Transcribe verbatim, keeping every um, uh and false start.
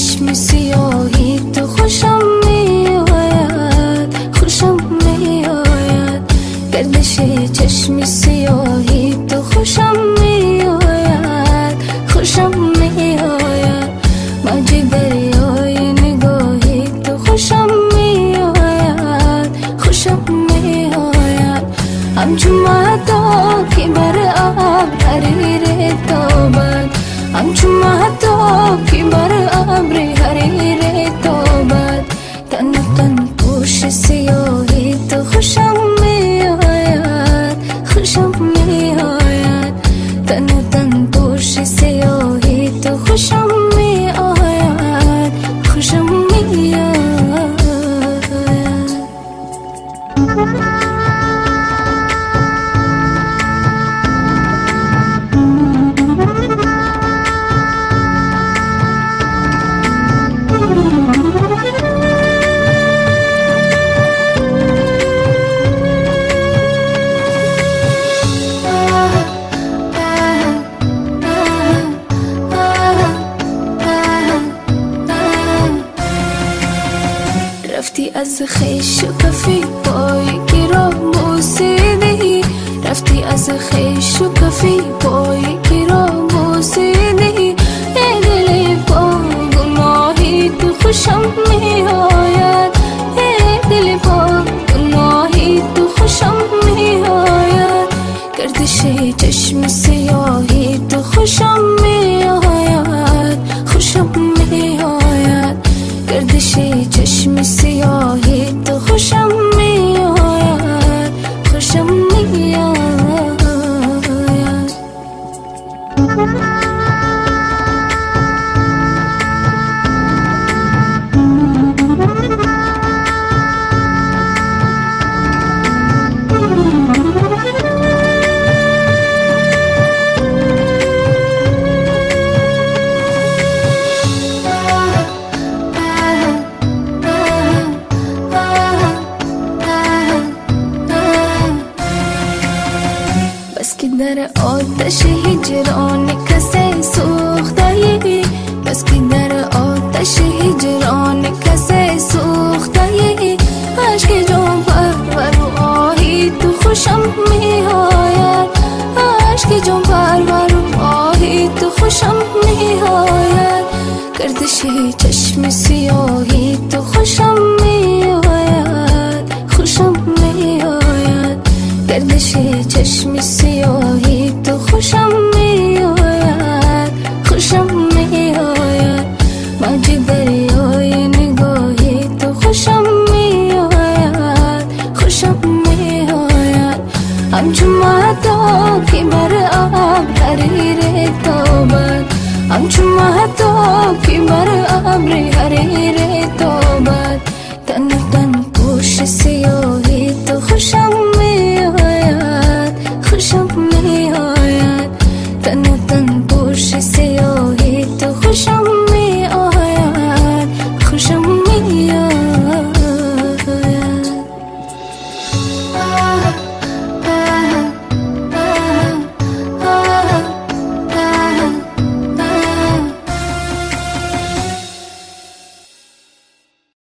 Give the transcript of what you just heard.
چشم سیاهی تو خوشم میآید، خوشم میآید. گردش چشم سیاهی تو خوشم میآید، خوشم میآید. موج دریای نگاهی تو خوشم میآید، خوشم میآید. همچون مهتا که بر ابر حریر تابد، همچون مهتا که بر ابر حریر تابد. تن و تن پوش سیاهی تو خوشم میآید، خوشم میآید. تن و تن پوش سیاهی تو خوشم میآید، خوشم میآید. رفتی از خیش و کفی پای که را بوسیدی، رفتی از خیش و کفی پای که را بوسیدی. ای دل با گناهی تو خوشم میآید، ای دل با گناهی تو خوشم میآید. گردش چشم سیاهی تو خوشم میآید، خوشم میآید. گردش چشم سیاهی تو خوشم میآید، خوشم میآید. بس که در آتش هجران کسی سوخته‌ای، بس که در آتش هجران کسی سوخته‌ای. عشق جان پرور و آهی تو خوشم میآید، عشق جان پرور و آهی تو خوشم میآید. گردش چشم سیاهی تو خوشم میآید، خوشم میآید. گردش چشم سیاهی تو خوشم